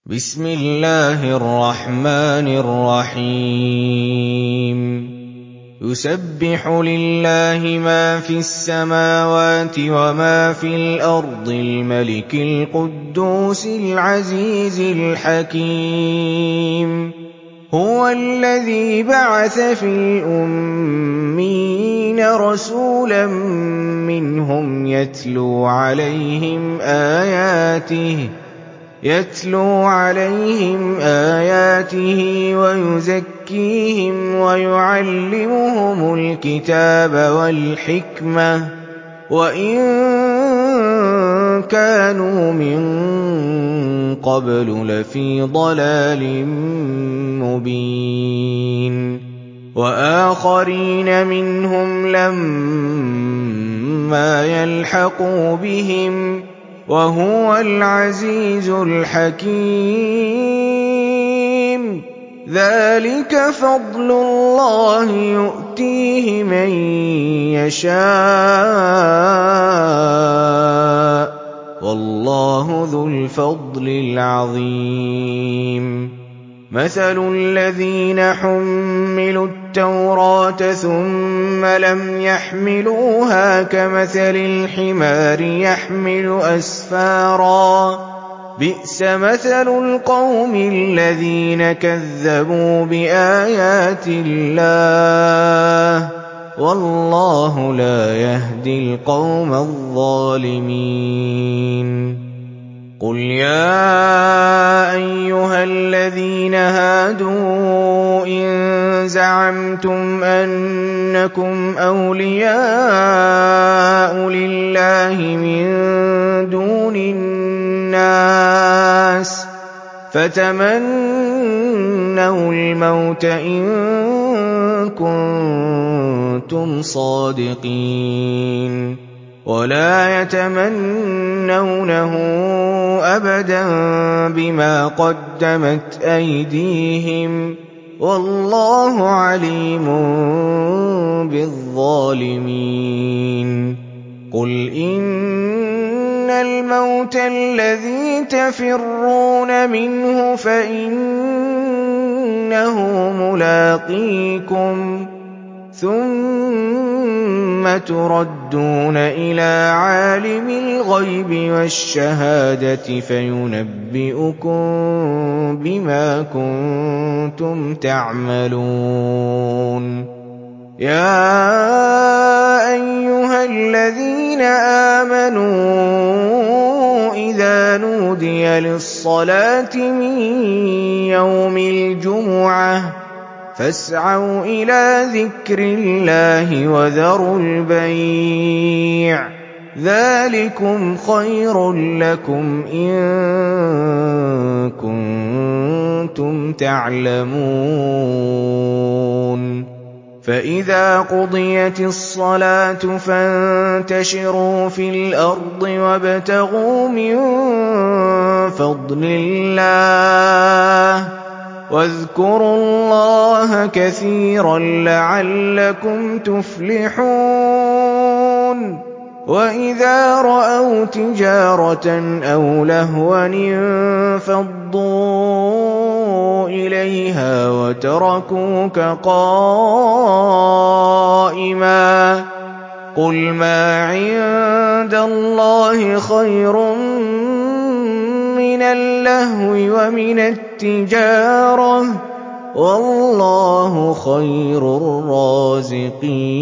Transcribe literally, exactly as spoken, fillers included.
بسم الله الرحمن الرحيم يسبح لله ما في السماوات وما في الأرض الملك القدوس العزيز الحكيم هو الذي بعث في الأميين رسولا منهم يتلو عليهم آياته يتلو عليهم آياته ويزكيهم ويعلمهم الكتاب والحكمة وإن كانوا من قبل لفي ضلال مبين وآخرين منهم لما يلحقوا بهم وهو العزيز الحكيم ذلك فضل الله يؤتيه من يشاء والله ذو الفضل العظيم مثل الذين حملوا التوراة ثم لم يحملوها كمثل الحمار يحمل أسفارا بئس مثل القوم الذين كذبوا بآيات الله والله لا يهدي القوم الظالمين قل يا أيها الذين هادوا إن زعمتم أنكم أولياء لله من دون الناس فتمنوا الموت إن كنتم صادقين ولا يتمنونه أبدا بما قدمت أيديهم والله عليم بالظالمين قل إن الموت الذي تفرون منه فإنه ملاقيكم ثم تردون إلى عالم الغيب والشهادة فينبئكم بما كنتم تعملون يا أيها الذين آمنوا إذا نودي للصلاة من يوم الجمعة فاسعوا إلى ذكر الله وذروا البيع ذلكم خير لكم إن كنتم تعلمون فإذا قضيت الصلاة فانتشروا في الأرض وابتغوا من فضل الله واذكروا الله كثيرا لعلكم تفلحون وإذا رأوا تجارة أو لهوا انفضوا إليها وتركوك قائما قل ما عند الله خير من اللهو ومن التجارة والله خير الرازقين